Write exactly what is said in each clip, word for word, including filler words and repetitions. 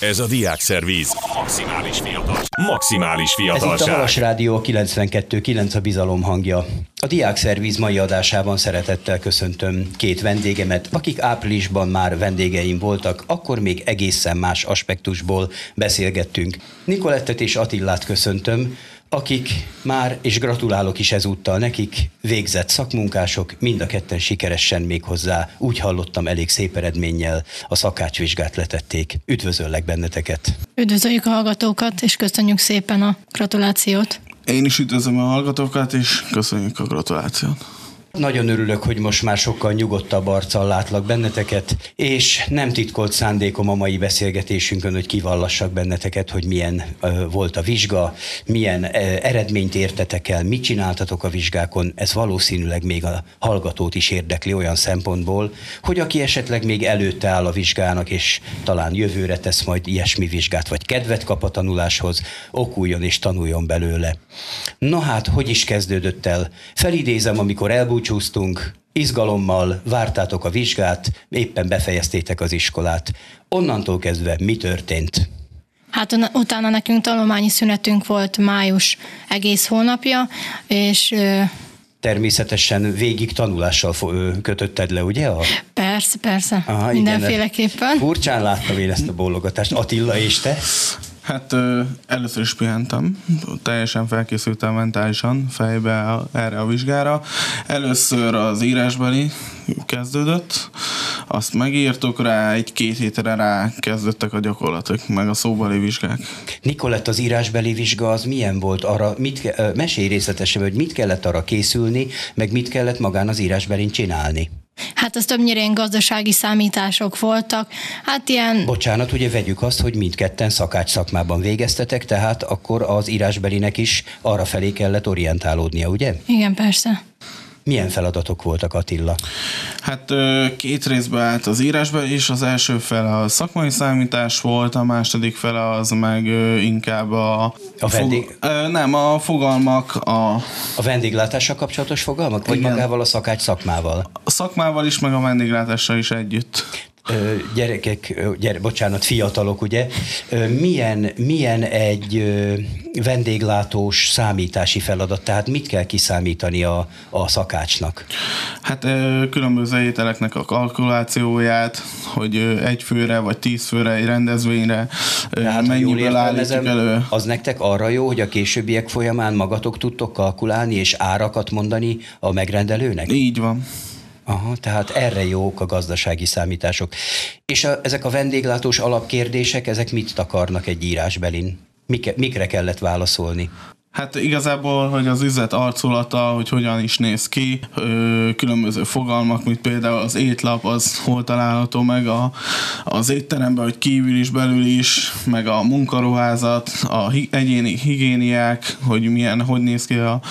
Ez a Diákszervíz. Maximális fiatal. Maximális fiatalság. Ez itt a Halas Rádió kilencvenkettő kilenc, a bizalom hangja. A Diákszervíz mai adásában szeretettel köszöntöm két vendégemet, akik áprilisban már vendégeim voltak, akkor még egészen más aspektusból beszélgettünk. Nicolettet és Attillát köszöntöm, akik már, és gratulálok is ezúttal nekik, végzett szakmunkások, mind a ketten sikeresen, méghozzá úgy hallottam, elég szép eredménnyel a szakácsvizsgát letették. Üdvözöllek benneteket! Üdvözöljük a hallgatókat, és köszönjük szépen a gratulációt! Én is üdvözlöm a hallgatókat, és köszönjük a gratulációt! Nagyon örülök, hogy most már sokkal nyugodtabb arccal látlak benneteket, és nem titkolt szándékom a mai beszélgetésünkön, hogy kivallassak benneteket, hogy milyen uh, volt a vizsga, milyen uh, eredményt értetek el, mit csináltatok a vizsgákon. Ez valószínűleg még a hallgatót is érdekli olyan szempontból, hogy aki esetleg még előtte áll a vizsgának, és talán jövőre tesz majd ilyesmi vizsgát, vagy kedvet kap a tanuláshoz, okuljon és tanuljon belőle. Na hát, hogy is kezdődött el? Felidézem, amikor elbúcsúztunk, Csúsztunk, izgalommal vártátok a vizsgát, éppen befejeztétek az iskolát. Onnantól kezdve mi történt? Hát utána nekünk tanulmányi szünetünk volt május egész hónapja, és... Természetesen végig tanulással kötötted le, ugye? A... Persze, persze. Aha, mindenféleképpen. Igen, furcsán láttam én ezt a bólogatást. Attila, és te? Hát ö, először is pihentem, teljesen felkészültem mentálisan fejbe erre a vizsgára. Először az írásbeli kezdődött, azt megírtuk rá, egy-két hétre rá kezdődtek a gyakorlatok, meg a szóbeli vizsgák. Nicolett, az írásbeli vizsga az milyen volt? Arra mit ke- mesélj részletesen, hogy mit kellett arra készülni, meg mit kellett magán az írásbelin csinálni? Hát az többnyire ilyen gazdasági számítások voltak. Hát ilyen... Bocsánat, ugye vegyük azt, hogy mindketten szakács szakmában végeztetek, tehát akkor az írásbelinek is arra felé kellett orientálódnia, ugye? Igen, persze. Milyen feladatok voltak, Attila? Hát két részbe állt az írásbeli is, az első fele a szakmai számítás volt, a második fele az meg inkább a... A vendég... Fog, nem, a fogalmak, a... A vendéglátással kapcsolatos fogalmak, vagy igen. magával a szakács szakmával? A szakmával is, meg a vendéglátással is együtt. Ö, gyerekek, gyere, bocsánat, fiatalok, ugye? Ö, milyen, milyen egy ö, vendéglátós számítási feladat? Tehát mit kell kiszámítani a, a szakácsnak? Hát ö, különböző ételeknek a kalkulációját, hogy ö, egy főre vagy tíz főre egy rendezvényre ö, Tehát, mennyiből állítjuk elő. Az nektek arra jó, hogy a későbbiek folyamán magatok tudtok kalkulálni és árakat mondani a megrendelőnek? Így van. Aha, tehát erre jók a gazdasági számítások. És a, ezek a vendéglátós alapkérdések, ezek mit takarnak egy írásbelin? Mik, mikre kellett válaszolni? Hát igazából, hogy az üzlet arculata, hogy hogyan is néz ki, különböző fogalmak, mint például az étlap, az hol található meg a, az étteremben, hogy kívül is, belül is, meg a munkaruházat, a egyéni higiéniák, hogy milyen, hogy néz ki a,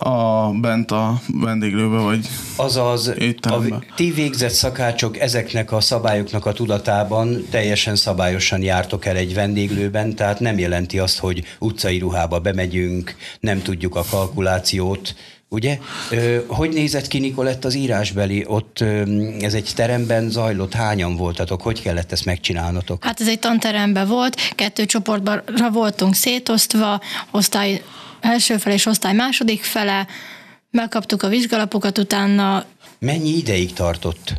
a bent a vendéglőbe, vagy Azaz, étteremben. A ti végzett szakácsok ezeknek a szabályoknak a tudatában teljesen szabályosan jártok el egy vendéglőben, tehát nem jelenti azt, hogy utcai ruhába bemegyünk, nem tudjuk a kalkulációt, ugye? Hogy nézett ki, Nicolett, az írásbeli? Ott ez egy teremben zajlott, hányan voltatok? Hogy kellett ezt megcsinálnotok? Hát ez egy tanteremben volt, kettő csoportban voltunk szétosztva, osztály első fele és osztály második fele, megkaptuk a vizsgalapokat, utána... Mennyi ideig tartott?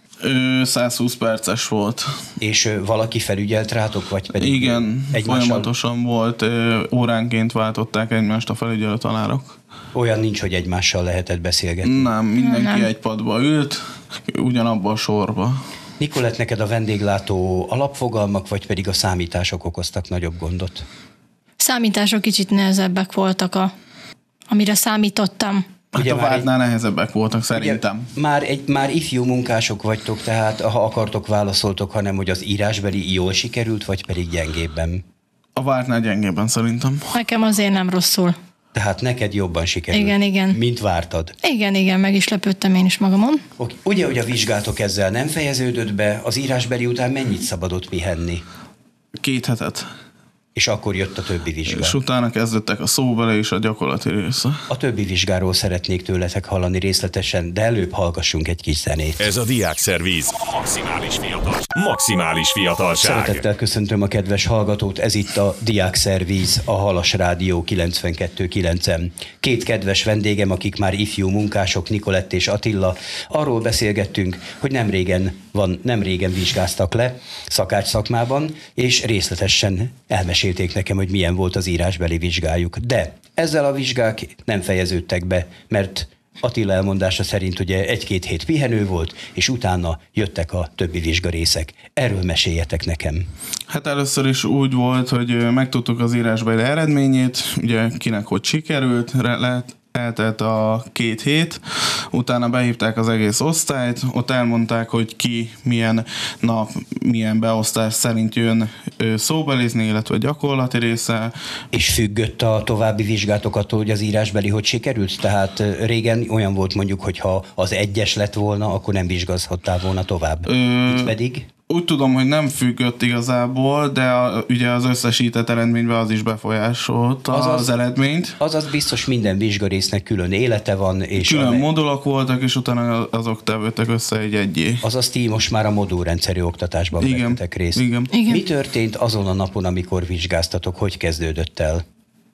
száz húsz perces volt. És valaki felügyelt rátok, vagy pedig igen, egymással... folyamatosan volt, óránként váltották egymást a felügyelő tanárok. Olyan nincs, hogy egymással lehetett beszélgetni? Nem, mindenki nem. egy padba ült, ugyanabba a sorba. Nicolett, neked a vendéglátó alapfogalmak, vagy pedig a számítások okoztak nagyobb gondot? Számítások kicsit nehezebbek voltak, a, amire számítottam. Hát Ugye a már vártnál egy... nehezebbek voltak szerintem. Ugye, már, egy, már ifjú munkások vagytok, tehát ha akartok, válaszoltok, hanem hogy az írásbeli jól sikerült, vagy pedig gyengébben? A vártnál gyengébben szerintem. Nekem azért nem rosszul. Tehát neked jobban sikerült, Igen, igen. mint vártad. Igen, igen, meg is lepődtem én is magamon. Okay. Ugye, hogy a vizsgátok ezzel nem fejeződött be, az írásbeli után mennyit szabadott pihenni? Két hetet. És akkor jött a többi vizsga. És utána kezdettek a szóbeli és a gyakorlati része. A többi vizsgáról szeretnék tőletek hallani részletesen, de előbb hallgassunk egy kis zenét. Ez a Diákszervíz. Maximális fiatal. Maximális fiatalság. Szeretettel köszöntöm a kedves hallgatót, ez itt a Diákszervíz, a Halas Rádió kilencvenkettő kilencen. Két kedves vendégem, akik már ifjú munkások, Nikolett és Attila, arról beszélgettünk, hogy nem régen van, nem régen vizsgáztak le szakács szakmában, és részletesen elmesélték nekem, hogy milyen volt az írásbeli vizsgájuk. De ezzel a vizsgák nem fejeződtek be, mert Attila elmondása szerint ugye egy-két hét pihenő volt, és utána jöttek a többi vizsgarészek. Erről meséljetek nekem. Hát először is úgy volt, hogy megtudtuk az írásbeli eredményét, ugye kinek hogy sikerült, lehet eltelt a két hét, utána behívták az egész osztályt, ott elmondták, hogy ki milyen nap, milyen beosztás szerint jön szóbelizni, illetve gyakorlati része. És függött a további vizsgátok attól, hogy az írásbeli hogy sikerült? Tehát régen olyan volt mondjuk, hogy ha az egyes lett volna, akkor nem vizsgázhattál volna tovább. Ö... Itt pedig? Úgy tudom, hogy nem függött igazából, de a, ugye az összesített eredményben az is befolyásolta az, az eredményt. Azaz biztos minden vizsgarésznek külön élete van. És külön amely... modulok voltak, és utána azok tevődtek össze egy egyé. Azaz ti most már a modulrendszeri oktatásban vettetek részt. Igen. Igen. Mi történt azon a napon, amikor vizsgáztatok? Hogy kezdődött el?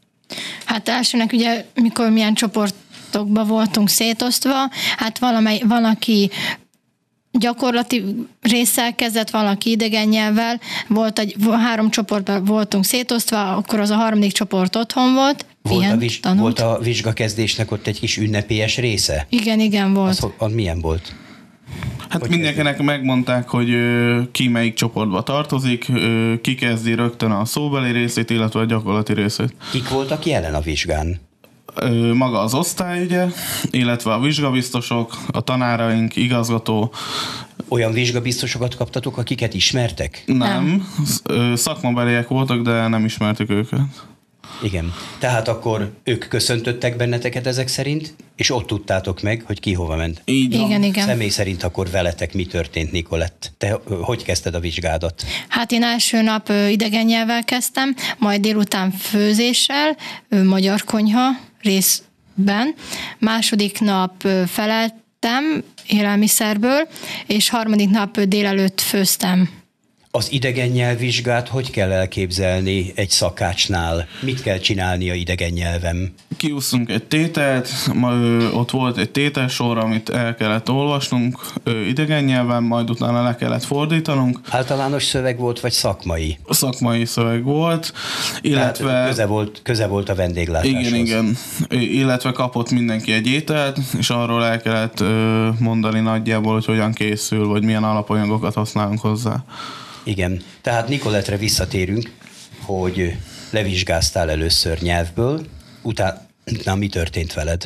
Hát elsőnek ugye, mikor milyen csoportokba voltunk szétosztva, hát valamely, van, aki gyakorlati résszel kezdett, valaki idegen nyelvvel, volt egy, három csoportban voltunk szétosztva, akkor az a harmadik csoport otthon volt, Volt, ilyen, a, viz, volt a vizsgakezdésnek ott egy kis ünnepélyes része? Igen, igen, volt. Az, az milyen volt? Hát hogy mindenkinek kezdjük? Megmondták, hogy ö, ki melyik csoportba tartozik, ö, ki kezdi rögtön a szóbeli részét, illetve a gyakorlati részét. Kik voltak jelen a vizsgán? Ö, maga az osztály, ugye, illetve a vizsgabiztosok, a tanáraink, igazgató. Olyan vizsgabiztosokat kaptatok, akiket ismertek? Nem. nem. Szakmabeliek voltak, de nem ismertük őket. Igen. Tehát akkor ők köszöntöttek benneteket ezek szerint, és ott tudtátok meg, hogy ki hova ment. Így van. Igen, igen. Személy szerint akkor veletek mi történt, Nikolett? Te hogy kezdted a vizsgádat? Hát én első nap idegen nyelvvel kezdtem, majd délután főzéssel, magyar konyha részben. Második nap feleltem élelmiszerből, és harmadik nap délelőtt főztem. Az idegen nyelvvizsgát hogy kell elképzelni egy szakácsnál? Mit kell csinálnia idegen nyelven? Kiúsztunk egy tételt, ma, ö, ott volt egy tételsor, amit el kellett olvasnunk ö, idegen nyelven, majd utána le kellett fordítanunk. Általános szöveg volt, vagy szakmai? Szakmai szöveg volt, illetve... Tehát köze volt, köze volt a vendéglátáshoz. Igen, igen. Illetve kapott mindenki egy ételt, és arról el kellett ö, mondani nagyjából, hogy hogyan készül, vagy milyen alapanyagokat használunk hozzá. Igen. Tehát Nikolettre visszatérünk, hogy levizsgáztál először nyelvből, utána mi történt veled?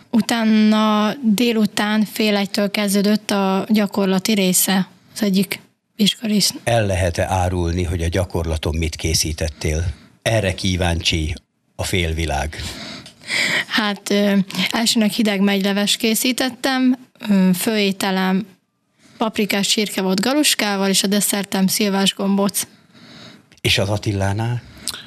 Utána délután fél egytől kezdődött a gyakorlati része, az egyik vizsgarész. El lehet-e árulni, hogy a gyakorlaton mit készítettél? Erre kíváncsi a félvilág. Hát ö, elsőnek hideg megyleves készítettem, ö, főételem paprikás csirke volt galuskával, és a desszertem szilvás gombóc. És az Attilánál?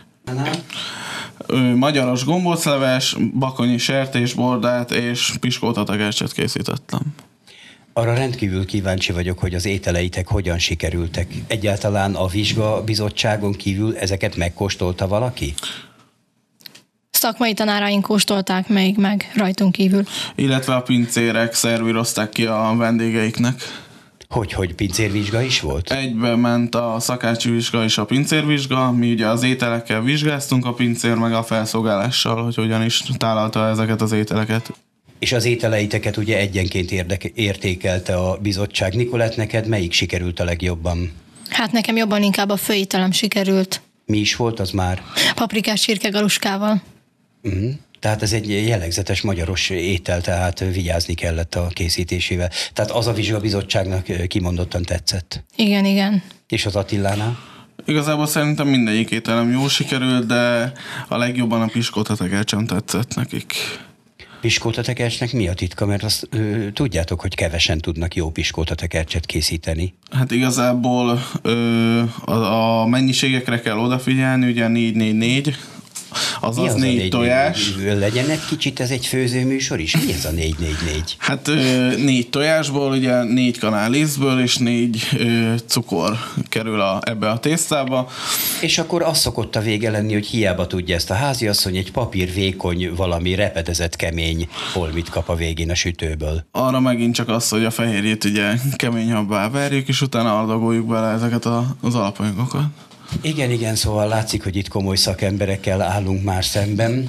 Ö, magyaros gombócleves, bakonyi sertésbordát és piskótatagercset készítettem. Arra rendkívül kíváncsi vagyok, hogy az ételeitek hogyan sikerültek. Egyáltalán a vizsgabizottságon kívül ezeket megkóstolta valaki? Szakmai tanáraink kóstolták még meg rajtunk kívül. Illetve a pincérek szervírozták ki a vendégeiknek. Hogy, hogy pincérvizsga is volt? Egyben ment a szakácsi vizsga és a pincérvizsga. Mi ugye az ételekkel vizsgáztunk, a pincér meg a felszolgálással, hogy hogyan is tálalta ezeket az ételeket. És az ételeiteket ugye egyenként érdeke, értékelte a bizottság. Nikolett, neked melyik sikerült a legjobban? Hát nekem jobban inkább a főételem sikerült. Mi is volt az már? Paprikás csirke galuskával. Uh-huh. Tehát ez egy jellegzetes magyaros étel, tehát vigyázni kellett a készítésével. Tehát az a vizsgabizottságnak kimondottan tetszett. Igen, igen. És az Attilánál? Igazából szerintem mindegyik ételem jól sikerült, de a legjobban a piskótatagercsen tetszett nekik. Piskótatekercsnek mi a titka? Mert azt ö, tudjátok, hogy kevesen tudnak jó piskótatekercset készíteni. Hát igazából ö, a, a mennyiségekre kell odafigyelni, ugye négy négy négy, azaz az négy, négy tojás. Négy, legyen egy kicsit ez egy főzőműsor is? Mi ez a négy négy négy? Hát ö, négy tojásból, ugye négy kanál lisztből és négy ö, cukor kerül a, ebbe a tésztába. És akkor az szokott a vége lenni, hogy hiába tudja ezt a háziasszony, egy papír vékony, valami repedezett kemény holmit kap a végén a sütőből. Arra megint csak az, hogy a fehérjét ugye keményhabbá verjük, és utána adagoljuk bele ezeket a, az alapanyagokat. Igen, igen, szóval látszik, hogy itt komoly szakemberekkel állunk már szemben.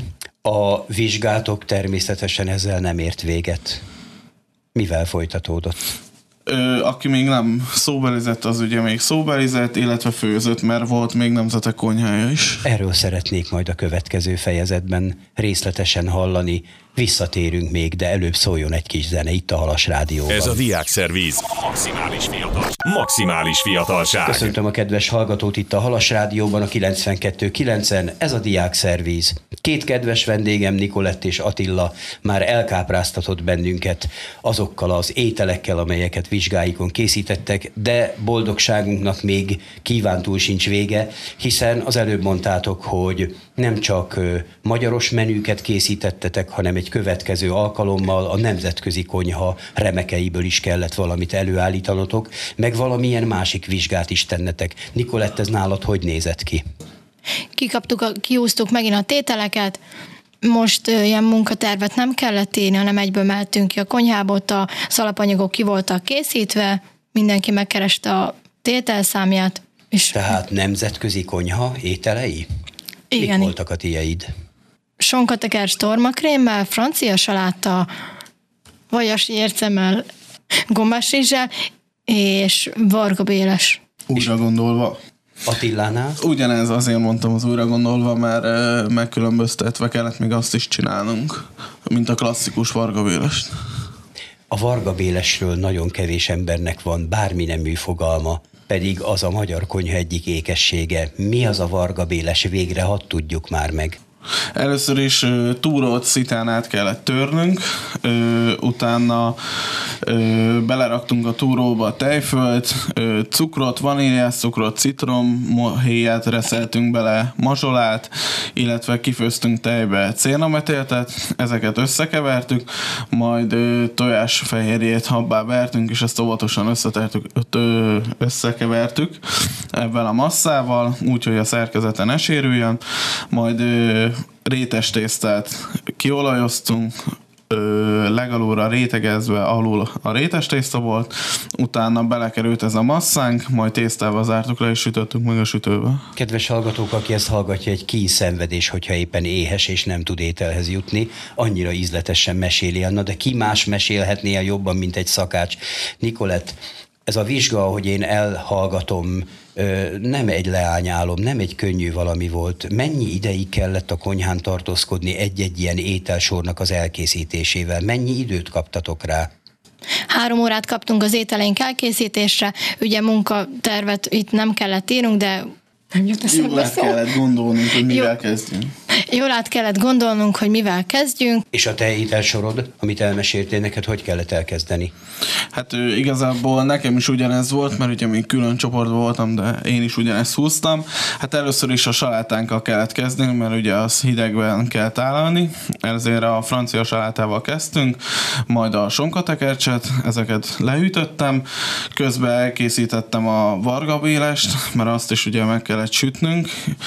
A vizsgátok természetesen ezzel nem ért véget. Mivel folytatódott? Ö, aki még nem szóbelizett, az ugye még szóbelizett, illetve főzött, mert volt még nemzetek konyhája is. Erről szeretnék majd a következő fejezetben részletesen hallani. Visszatérünk még, de előbb szóljon egy kis zene itt a Halas Rádióban. Ez a Diákszervíz. Maximális fiatal. Maximális fiatalság. Köszöntöm a kedves hallgatót itt a Halas Rádióban, a kilencvenkettő kilencen. Ez a Diákszervíz. Két kedves vendégem, Nikolett és Attila már elkápráztatott bennünket azokkal az ételekkel, amelyeket vizsgáikon készítettek, de boldogságunknak még kívántúl sincs vége, hiszen az előbb mondtátok, hogy nem csak magyaros menüket készítettetek, hanem egy következő alkalommal a nemzetközi konyha remekeiből is kellett valamit előállítanotok, meg valamilyen másik vizsgát is tennetek. Nikolett, ez nálad hogy nézett ki? Kikaptuk, a, kiúztuk megint a tételeket, most ö, ilyen munkatervet nem kellett írni, hanem egyből mehetünk ki a konyhába, ott a alapanyagok ki voltak készítve, mindenki megkereste a tételszámját. És Tehát nemzetközi konyha ételei? igen. Mik voltak a tieid? Sonkatekercs tormakrémmel, francia saláta, vajasi ércemmel, gombásrizssel és vargabéles. Újra gondolva. Attilánál? Ugyanez, azért mondtam az újra gondolva, mert ö, megkülönböztetve kellett még azt is csinálnunk, mint a klasszikus vargabélest. A vargabélesről nagyon kevés embernek van bármi nemű fogalma, pedig az a magyar konyha egyik ékessége. Mi az a vargabéles, végre hadd tudjuk már meg. Először is uh, túrolt szitánát kellett törnünk, uh, utána uh, beleraktunk a túróba a tejfölt, uh, cukrot, vaníliás cukrot, citromhéját, reszeltünk bele mazsolát, illetve kifőztünk tejbe cérnametéltet, ezeket összekevertük, majd uh, tojásfehérjét habbá vertünk, és ezt óvatosan összetertük, uh, összekevertük ebben a masszával, úgyhogy a szerkezete ne sérüljön, majd uh, rétes tésztát kiolajoztunk, legalulra rétegezve, alul a rétes tészta volt, utána belekerült ez a masszánk, majd tésztával zártuk le és sütöttük meg a sütőbe. Kedves hallgatók, aki ezt hallgatja, egy kínszenvedés, hogyha éppen éhes és nem tud ételhez jutni, annyira ízletesen meséli Anna, de ki más mesélhetné jobban, mint egy szakács. Nikolett, ez a vizsga, ahogy én elhallgatom, nem egy leányálom, nem egy könnyű valami volt. Mennyi ideig kellett a konyhán tartózkodni egy-egy ilyen ételsornak az elkészítésével? Mennyi időt kaptatok rá? Három órát kaptunk az ételeink elkészítésre, ugye munkatervet itt nem kellett írnunk, de nem jut eszembe Jól át kellett gondolnunk, hogy mivel Jó. kezdjünk. Jól át kellett gondolnunk, hogy mivel kezdjünk. És a te ételsorod, amit elmeséltél neked, hogy kellett elkezdeni? Hát ő, igazából nekem is ugyanez volt, mert ugye még külön csoportban voltam, de én is ugyanezt húztam. Hát először is a salátánkkal kellett kezdeni, mert ugye az hidegben kell tálalni, ezért a francia salátával kezdtünk, majd a sonkatekercset, ezeket lehűtöttem, közben elkészítettem a vargabélest, mert azt is ugye meg kellett sütnünk,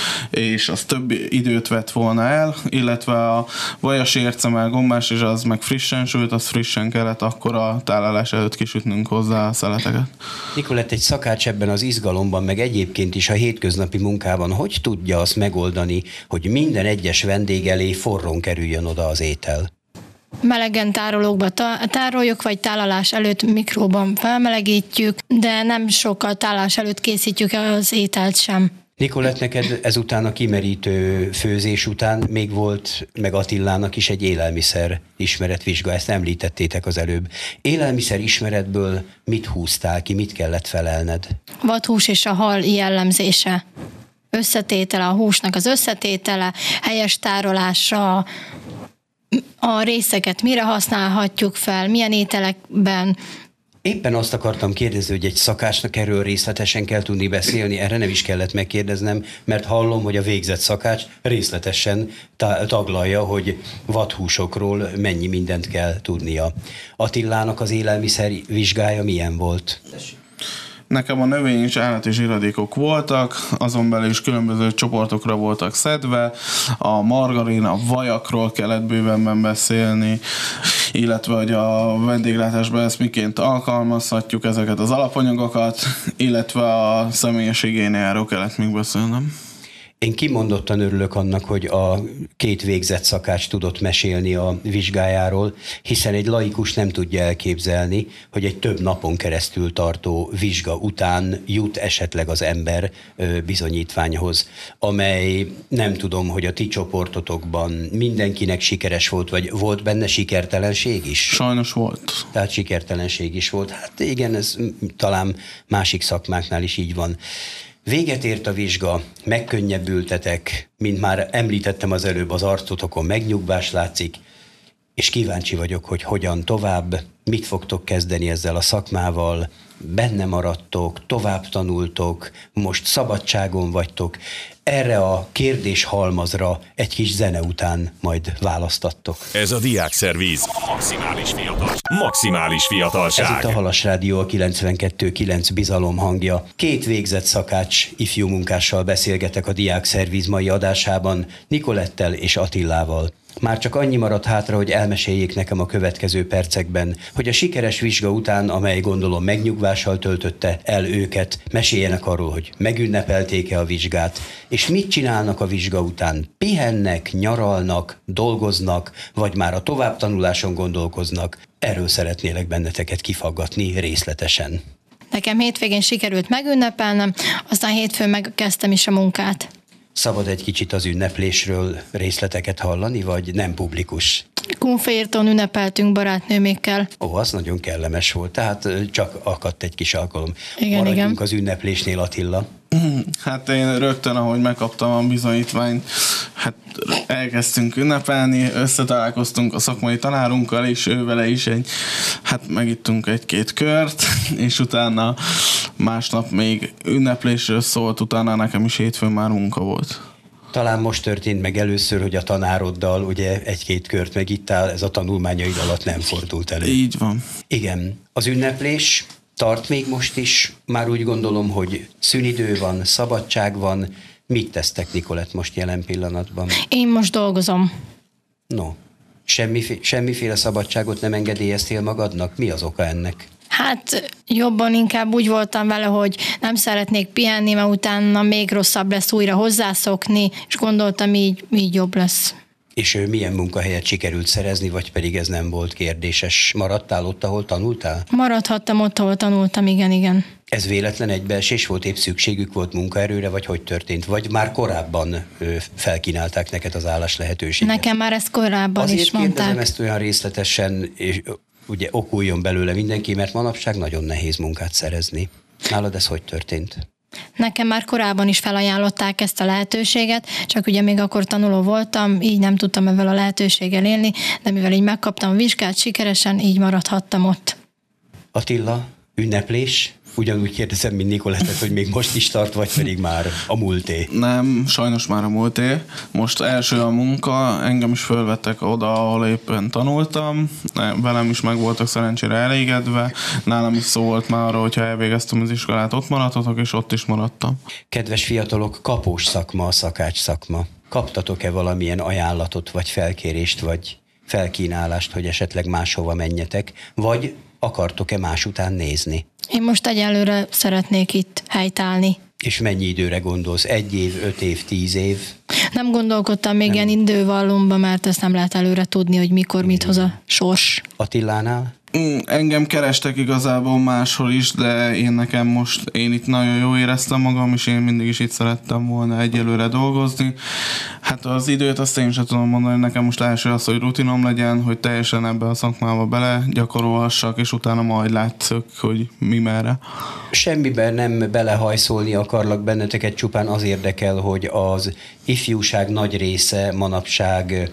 és az több időt vett volna el, illetve a vajas ércemmel gombás, és az meg frissen sült, az frissen kellett akkor a tálalás előtt kisütnünk hozzá a szeleteket. Nikolett, egy szakács ebben az izgalomban, meg egyébként is a hétköznapi munkában, hogy tudja azt megoldani, hogy minden egyes vendég elé forrón kerüljön oda az étel? Melegen tárolókba tároljuk, vagy tálalás előtt mikróban felmelegítjük, de nem sokkal tálalás előtt készítjük az ételt sem. Nikolett, neked ezután a kimerítő főzés után még volt, meg Attilának is egy élelmiszer ismeretvizsga, ezt említettétek az előbb. Élelmiszer ismeretből mit húztál ki, mit kellett felelned? Vadhús és a hal jellemzése. Összetétele, a húsnak az összetétele, helyes tárolása, a részeket mire használhatjuk fel, milyen ételekben. Éppen azt akartam kérdezni, hogy egy szakácsnak erről részletesen kell tudni beszélni, erre nem is kellett megkérdeznem, mert hallom, hogy a végzett szakács részletesen ta- taglalja, hogy vadhúsokról mennyi mindent kell tudnia. Attilának az élelmiszer vizsgája milyen volt? Nekem a növény és állati zsiradékok voltak, azon belül is különböző csoportokra voltak szedve, a margarin, a vajakról kellett bővenben beszélni, illetve hogy a vendéglátásban ezt miként alkalmazhatjuk, ezeket az alapanyagokat, illetve a személyes higiéniáról kellett még beszélnem. Én kimondottan örülök annak, hogy a két végzett szakács tudott mesélni a vizsgájáról, hiszen egy laikus nem tudja elképzelni, hogy egy több napon keresztül tartó vizsga után jut esetleg az ember bizonyítványhoz, amely nem tudom, hogy a ti csoportotokban mindenkinek sikeres volt, vagy volt benne sikertelenség is? Sajnos volt. Tehát sikertelenség is volt. Hát igen, ez talán másik szakmáknál is így van. Véget ért a vizsga, megkönnyebbültetek, mint már említettem az előbb, az arcotokon megnyugvás látszik, és kíváncsi vagyok, hogy hogyan tovább, mit fogtok kezdeni ezzel a szakmával, benne maradtok, tovább tanultok, most szabadságon vagytok. Erre a kérdéshalmazra egy kis zene után majd választattok. Ez a Diákszervíz. Maximális fiatal. Maximális fiatalság. Ez itt a Halas Rádió, a kilencvenkettő kilenc bizalom hangja. Két végzett szakács ifjú munkással beszélgetek a Diákszervíz mai adásában, Nicolettel és Attilával. Már csak annyi maradt hátra, hogy elmeséljék nekem a következő percekben, hogy a sikeres vizsga után, amely gondolom megnyugvással töltötte el őket, meséljenek arról, hogy megünnepelték-e a vizsgát, és mit csinálnak a vizsga után. Pihennek, nyaralnak, dolgoznak, vagy már a továbbtanuláson gondolkoznak. Erről szeretnélek benneteket kifaggatni részletesen. Nekem hétvégén sikerült megünnepelnem, aztán hétfőn megkezdtem is a munkát. Szabad egy kicsit az ünneplésről részleteket hallani, vagy nem publikus? Kunfélton ünnepeltünk barátnőmékkel. Ó, az nagyon kellemes volt, tehát csak akadt egy kis alkalom. Igen, Maradjunk igen. az ünneplésnél, Attila. Hát én rögtön, ahogy megkaptam a bizonyítványt, hát elkezdtünk ünnepelni, összetalálkoztunk a szakmai tanárunkkal, és ő vele is egy, hát megittunk egy-két kört, és utána másnap még ünneplésről szólt, utána nekem is hétfőn már munka volt. Talán most történt meg először, hogy a tanároddal ugye egy-két kört megittál, ez a tanulmányaid alatt nem fordult elő. Így van. Igen, az ünneplés tart még most is, már úgy gondolom, hogy szünidő van, szabadság van. Mit tesztek, Nicolett, most jelen pillanatban? Én most dolgozom. No, semmiféle, semmiféle szabadságot nem engedélyeztél magadnak? Mi az oka ennek? Hát jobban inkább úgy voltam vele, hogy nem szeretnék pihenni, mert utána még rosszabb lesz újra hozzászokni, és gondoltam, így, így jobb lesz. És milyen munkahelyet sikerült szerezni, vagy pedig ez nem volt kérdéses? Maradtál ott, ahol tanultál? Maradhattam ott, ahol tanultam, igen, igen. Ez véletlen egybeesés volt, épp szükségük volt munkaerőre, vagy hogy történt? Vagy már korábban ö, felkínálták neked az állás lehetőséget? Nekem már ezt korábban Azért is mondták. kérdezem ezt olyan részletesen, és ugye okuljon belőle mindenki, mert manapság nagyon nehéz munkát szerezni. Nálad ez hogy történt? Nekem már korábban is felajánlották ezt a lehetőséget, csak ugye még akkor tanuló voltam, így nem tudtam ezzel a lehetőséggel élni, de mivel így megkaptam a vizsgát sikeresen, így maradhattam ott. Attila, ünneplés? Ugyanúgy kérdezem, mint Nicolettet, hogy még most is tart, vagy pedig már a múlté? Nem, sajnos már a múlté. Most első a munka, engem is fölvettek oda, ahol éppen tanultam. Velem is meg voltak szerencsére elégedve. Nálam is szó volt már arra, hogyha elvégeztem az iskolát, ott maradhatok, és ott is maradtam. Kedves fiatalok, kapós szakma a szakács szakma. Kaptatok-e valamilyen ajánlatot, vagy felkérést, vagy felkínálást, hogy esetleg máshova menjetek, vagy akartok-e más után nézni? Én most egyelőre szeretnék itt helytállni. És mennyi időre gondolsz? Egy év, öt év, tíz év? Nem gondolkodtam még ilyen idővallomba, mert ezt nem lehet előre tudni, hogy mikor, mit hoz a sors. Attilánál? Engem kerestek igazából máshol is, de én nekem most, én itt nagyon jó éreztem magam, és én mindig is itt szerettem volna egyelőre dolgozni. Hát az időt azt én sem tudom mondani, nekem most első az, hogy rutinom legyen, hogy teljesen ebbe a szakmába bele gyakorolhassak, és utána majd látszok, hogy mi merre. Semmiben nem belehajszolni akarlak benneteket, csupán az érdekel, hogy az ifjúság nagy része manapság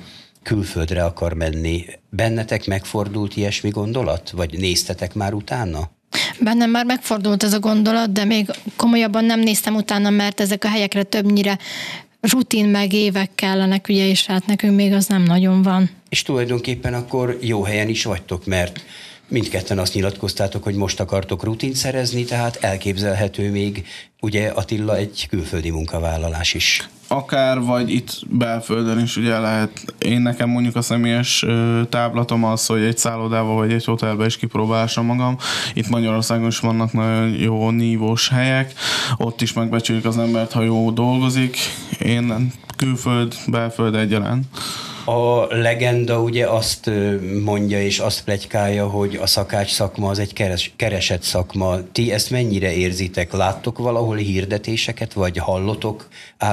külföldre akar menni. Bennetek megfordult ilyesmi gondolat? Vagy néztetek már utána? Bennem már megfordult ez a gondolat, de még komolyabban nem néztem utána, mert ezek a helyekre többnyire rutin meg évek kellenek, ugye, és hát nekünk még az nem nagyon van. És tulajdonképpen akkor jó helyen is vagytok, mert mindketten azt nyilatkoztátok, hogy most akartok rutint szerezni, tehát elképzelhető még, ugye Attila, egy külföldi munkavállalás is. Akár, vagy itt belföldön is ugye lehet. Én nekem mondjuk a személyes táblatom az, hogy egy szállodában vagy egy hotelben is kipróbálsam magam. Itt Magyarországon is vannak nagyon jó nívós helyek, ott is megbecsüljük az embert, ha jó dolgozik. Én külföld, belföld egyaránt. A legenda ugye azt mondja és azt pletykálja, hogy a szakács szakma az egy keres, keresett szakma. Ti ezt mennyire érzitek? Láttok valahol hirdetéseket, vagy hallotok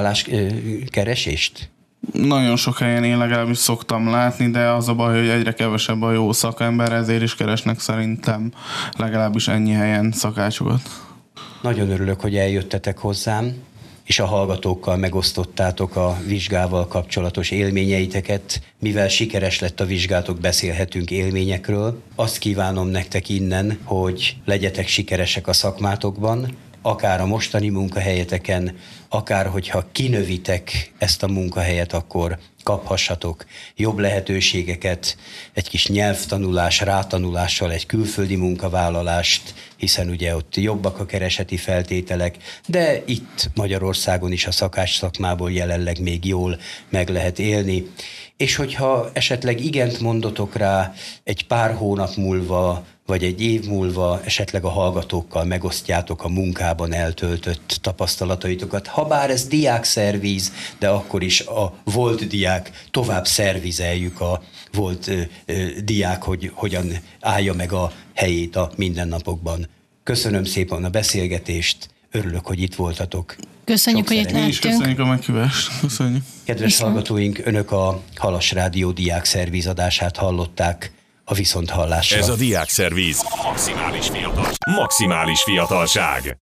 álláskeresést? Nagyon sok helyen én legalábbis szoktam látni, de az a baj, hogy egyre kevesebb a jó szakember, ezért is keresnek szerintem legalábbis ennyi helyen szakácsokat. Nagyon örülök, hogy eljöttetek hozzám, és a hallgatókkal megosztottátok a vizsgával kapcsolatos élményeiteket. Mivel sikeres lett a vizsgátok, beszélhetünk élményekről. Azt kívánom nektek innen, hogy legyetek sikeresek a szakmátokban, akár a mostani munkahelyeteken, akár hogyha kinövitek ezt a munkahelyet, akkor kaphassatok jobb lehetőségeket, egy kis nyelvtanulás, rátanulással egy külföldi munkavállalást, hiszen ugye ott jobbak a kereseti feltételek, de itt Magyarországon is a szakács szakmából jelenleg még jól meg lehet élni. És hogyha esetleg igent mondotok rá, egy pár hónap múlva, vagy egy év múlva esetleg a hallgatókkal megosztjátok a munkában eltöltött tapasztalataitokat, habár ez diákszervíz, de akkor is a volt diák, tovább szervizeljük a volt ö, ö, diák, hogy hogyan állja meg a helyét a mindennapokban. Köszönöm szépen a beszélgetést, örülök, hogy itt voltatok. Köszönjük, Sok hogy itt Mi is lehetünk. köszönjük a meghívást. Köszönjük. Kedves Viszont. hallgatóink, önök a Halas Rádió diákszervíz adását hallották. A viszonthallásra. Ez a diákszervíz. Maximális fiatal. Maximális fiatalság.